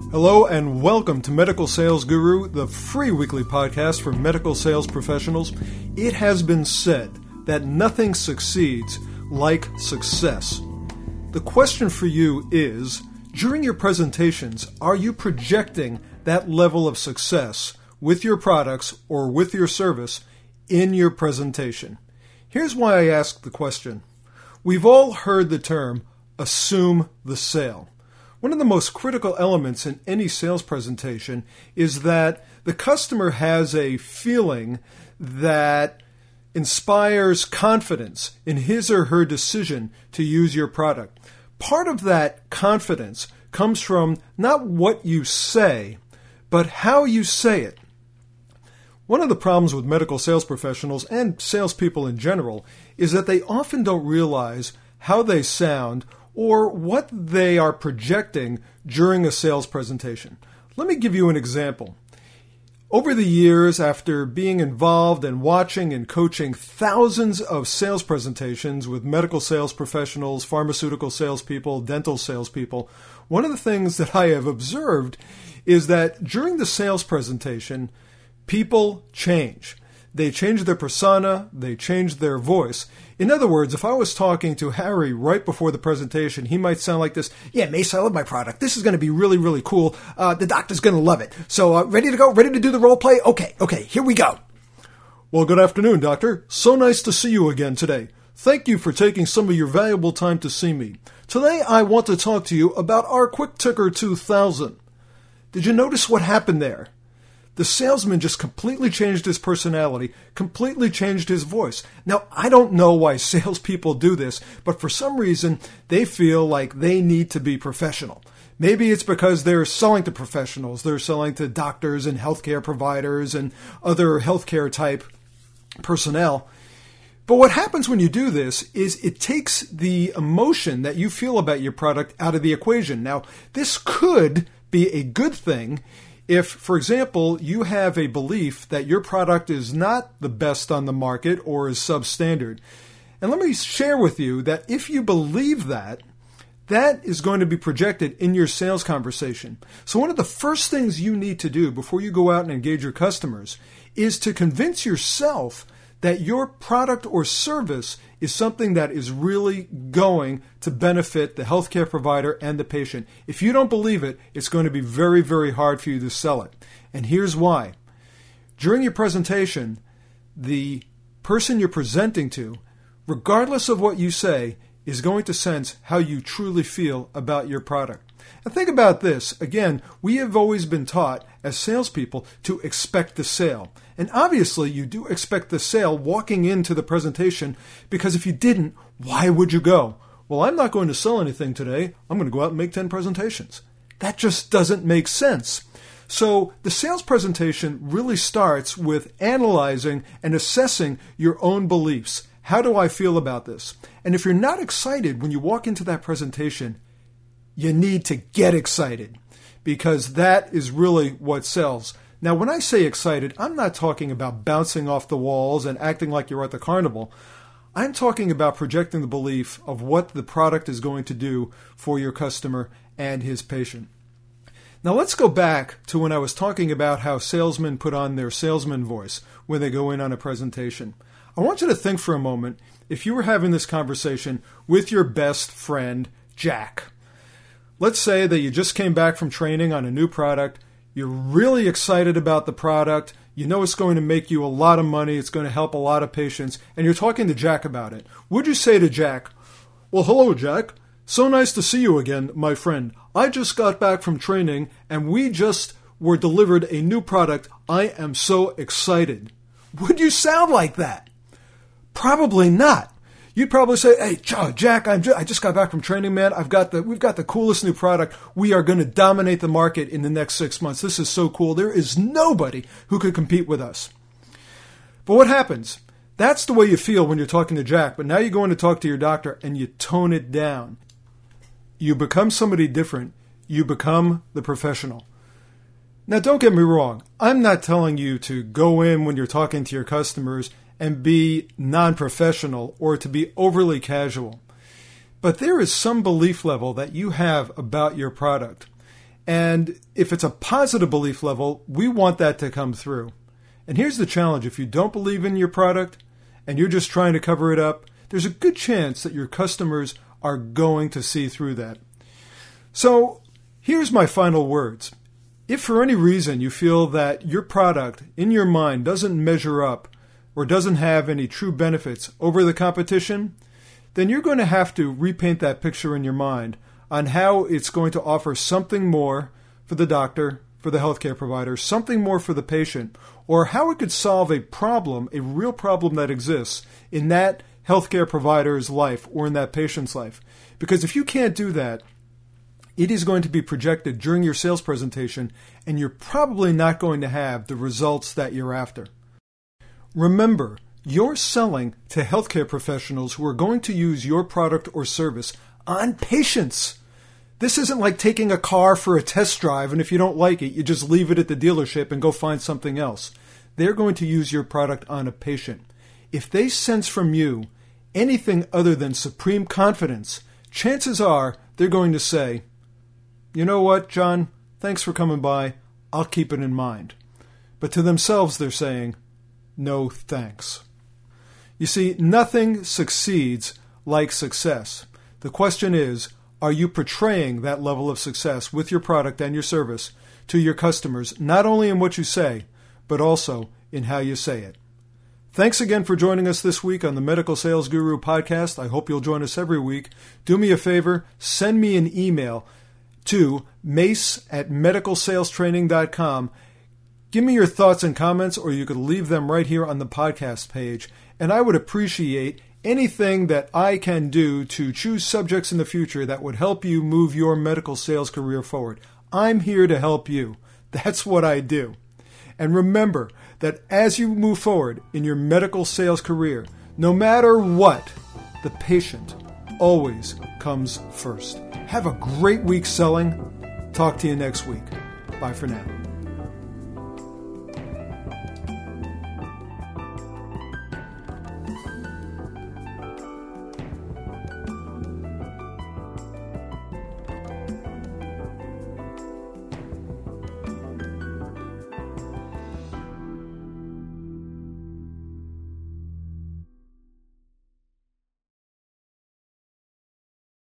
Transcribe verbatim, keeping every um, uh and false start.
Hello and welcome to Medical Sales Guru, the free weekly podcast for medical sales professionals. It has been said that nothing succeeds like success. The question for you is, during your presentations, are you projecting that level of success with your products or with your service in your presentation? Here's why I ask the question. We've all heard the term, assume the sale. One of the most critical elements in any sales presentation is that the customer has a feeling that inspires confidence in his or her decision to use your product. Part of that confidence comes from not what you say, but how you say it. One of the problems with medical sales professionals and salespeople in general is that they often don't realize how they sound or what they are projecting during a sales presentation. Let me give you an example. Over the years, after being involved and watching and coaching thousands of sales presentations with medical sales professionals, pharmaceutical salespeople, dental salespeople, one of the things that I have observed is that during the sales presentation, people change. They change their persona, they change their voice. In other words, if I was talking to Harry right before the presentation, he might sound like this. Yeah, Mace, I love my product. This is going to be really, really cool. Uh, the doctor's going to love it. So uh, ready to go? Ready to do the role play? Okay, okay, here we go. Well, good afternoon, doctor. So nice to see you again today. Thank you for taking some of your valuable time to see me. Today, I want to talk to you about our Quick Ticker two thousand. Did you notice what happened there? The salesman just completely changed his personality, completely changed his voice. Now, I don't know why salespeople do this, but for some reason, they feel like they need to be professional. Maybe it's because they're selling to professionals. They're selling to doctors and healthcare providers and other healthcare type personnel. But what happens when you do this is it takes the emotion that you feel about your product out of the equation. Now, this could be a good thing if, for example, you have a belief that your product is not the best on the market or is substandard. And let me share with you that if you believe that, that is going to be projected in your sales conversation. So one of the first things you need to do before you go out and engage your customers is to convince yourself that your product or service is something that is really going to benefit the healthcare provider and the patient. If you don't believe it, it's going to be very, very hard for you to sell it. And here's why. During your presentation, the person you're presenting to, regardless of what you say, is going to sense how you truly feel about your product. And think about this. Again, we have always been taught as salespeople to expect the sale. And obviously, you do expect the sale walking into the presentation, because if you didn't, why would you go? Well, I'm not going to sell anything today. I'm going to go out and make ten presentations. That just doesn't make sense. So the sales presentation really starts with analyzing and assessing your own beliefs. How do I feel about this? And if you're not excited when you walk into that presentation, you need to get excited, because that is really what sells. Now, when I say excited, I'm not talking about bouncing off the walls and acting like you're at the carnival. I'm talking about projecting the belief of what the product is going to do for your customer and his patient. Now, let's go back to when I was talking about how salesmen put on their salesman voice when they go in on a presentation. I want you to think for a moment if you were having this conversation with your best friend, Jack. Let's say that you just came back from training on a new product. You're really excited about the product. You know it's going to make you a lot of money. It's going to help a lot of patients. And you're talking to Jack about it. Would you say to Jack, well, hello, Jack. So nice to see you again, my friend. I just got back from training and we just were delivered a new product. I am so excited. Would you sound like that? Probably not. You'd probably say, hey, Jack, I'm just, I just got back from training, man. I've got the, we've got the coolest new product. We are going to dominate the market in the next six months. This is so cool. There is nobody who could compete with us. But what happens? That's the way you feel when you're talking to Jack. But now you go in to talk to your doctor and you tone it down. You become somebody different. You become the professional. Now, don't get me wrong. I'm not telling you to go in when you're talking to your customers and be non-professional or to be overly casual. But there is some belief level that you have about your product. And if it's a positive belief level, we want that to come through. And here's the challenge. If you don't believe in your product and you're just trying to cover it up, there's a good chance that your customers are going to see through that. So here's my final words. If for any reason you feel that your product in your mind doesn't measure up or doesn't have any true benefits over the competition, then you're going to have to repaint that picture in your mind on how it's going to offer something more for the doctor, for the healthcare provider, something more for the patient, or how it could solve a problem, a real problem that exists in that healthcare provider's life or in that patient's life. Because if you can't do that, it is going to be projected during your sales presentation, and you're probably not going to have the results that you're after. Remember, you're selling to healthcare professionals who are going to use your product or service on patients. This isn't like taking a car for a test drive, and if you don't like it, you just leave it at the dealership and go find something else. They're going to use your product on a patient. If they sense from you anything other than supreme confidence, chances are they're going to say, you know what, John, thanks for coming by. I'll keep it in mind. But to themselves, they're saying, no thanks. You see, nothing succeeds like success. The question is, are you portraying that level of success with your product and your service to your customers, not only in what you say, but also in how you say it? Thanks again for joining us this week on the Medical Sales Guru podcast. I hope you'll join us every week. Do me a favor, send me an email to mace at medical sales training dot com. Give me your thoughts and comments, or you could leave them right here on the podcast page. And I would appreciate anything that I can do to choose subjects in the future that would help you move your medical sales career forward. I'm here to help you. That's what I do. And remember that as you move forward in your medical sales career, no matter what, the patient always comes first. Have a great week selling. Talk to you next week. Bye for now.